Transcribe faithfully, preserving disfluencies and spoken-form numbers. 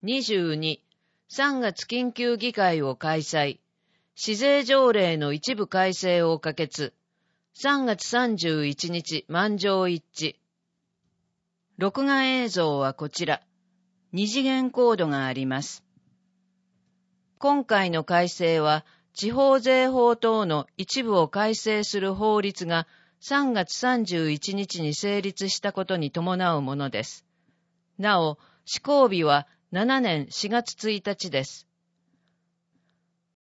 にじゅうに、さんがつ緊急議会を開催。市税条例の一部改正を可決。さんがつさんじゅういちにち満場一致。録画映像はこちら。二次元コードがあります。今回の改正は、地方税法等の一部を改正する法律がさんがつさんじゅういちにちに成立したことに伴うものです。なお、施行日はしちねんしがつついたちです。